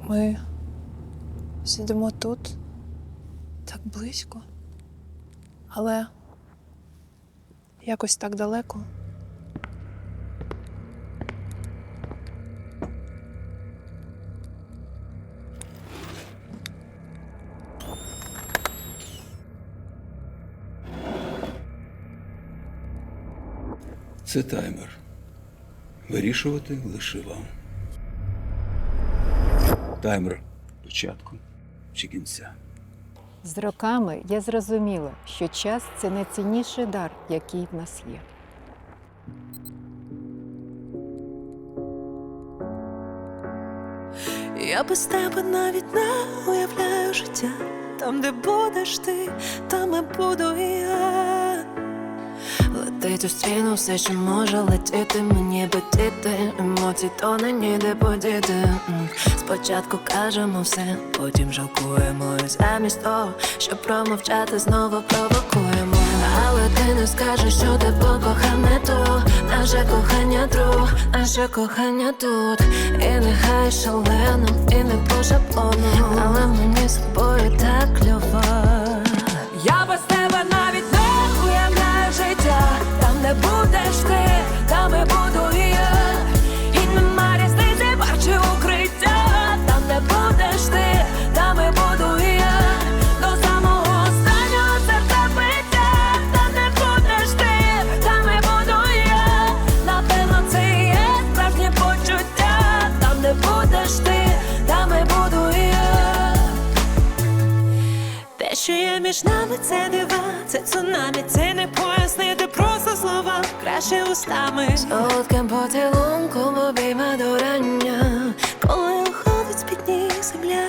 Ми сидимо тут, так близько, але якось так далеко. Це таймер. Вирішувати лише вам. Таймер початку чи кінця. З роками я зрозуміла, що час – це найцінніший дар, який в нас є. Я без тебе навіть не уявляю життя. Там, де будеш ти, там і буду і я. Летить у стіну все, що може летіти. Мені би діти, емоцій то не ніде подіти. Спочатку кажемо все, потім жалкуємо. І замість того, щоб промовчати, знову провокуємо. Але ти не скажеш, що ти покохав не ту. Наше кохання друг, наше кохання тут. І нехай шалено, і не по шаблону, але мені з тобою так кльово. Я без тебе навіть не уявляю життя. Там, де будеш ти, там і буду і я. І нема різниці, бар чи укриття. Там, де будеш ти, там і буду і я. До самого останнього серцебиття. Там, де будеш ти, там і буду і я. Напевно, це і є справжнє почуття. Там, де будеш ти, там і буду і я. Те, що є між нами, це дива, це цунамі, це не пояснити просто слова, краще устами. Солодким поцілунком обійма до рання, коли уходить з-під ніг земля.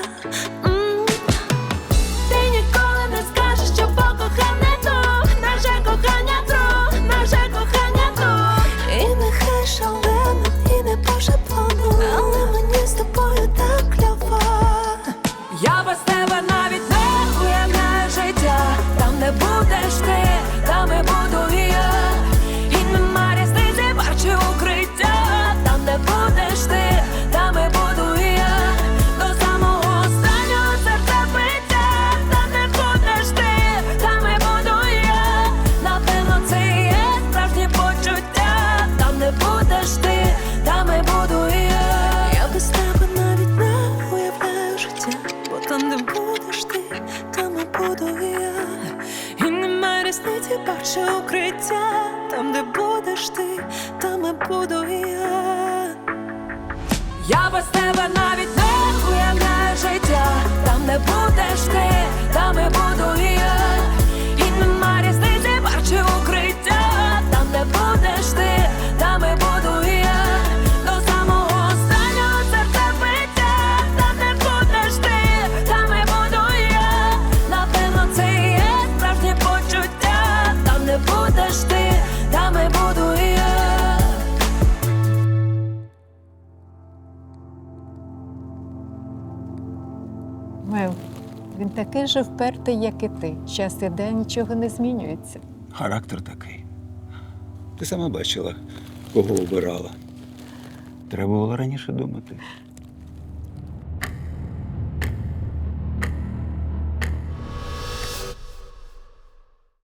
Ти ніколи не скажеш, що покохав не то. Наше кохання друг, наше кохання тут. І нехай шалено, і не по шаблону, але мені з тобою так кльово. Я без тебе навіть не уявляю життя. Там, де будеш ти, там і буду і я. І нема різниці, бар чи укриття. Там, де будеш ти, там і буду і я. До самого останнього серцебиття. Там, де будеш ти, там і буду і я. Напевно, це і є справжнє почуття. Там, де будеш ти, там і буду і я. Я без тебе навіть не уявляю життя. Бо там, де будеш ти, там і буду і я. І немає різниці, бар чи укриття. Там, де будеш ти, там і буду і я. Я без тебе навіть не уявляю життя. Там, де будеш ти, там і буду і я. І немає різниці, бар чи укриття. Там, де будеш ти, там і буду і я. До самого останнього серцебиття. Там, де будеш ти, там і буду і я. Напевно, це і є справжнє почуття. Там, де будеш ти, там і буду і я. Мел, він такий же впертий, як і ти. Час іде, нічого не змінюється. Характер такий. Ти сама бачила, кого обирала. Треба було раніше думати.